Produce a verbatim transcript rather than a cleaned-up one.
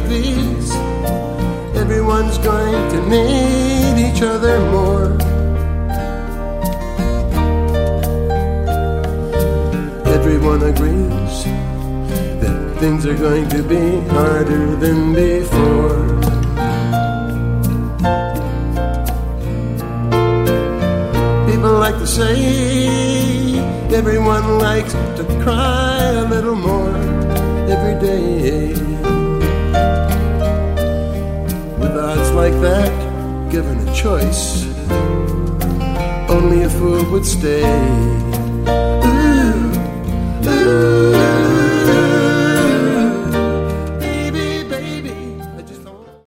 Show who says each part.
Speaker 1: these, everyone's going to need each other more. Everyone agrees that things are going to be harder than before. People like to say everyone likes to cry a little more every day. With odds like that, given a choice, only a fool would stay. Ooh, ooh.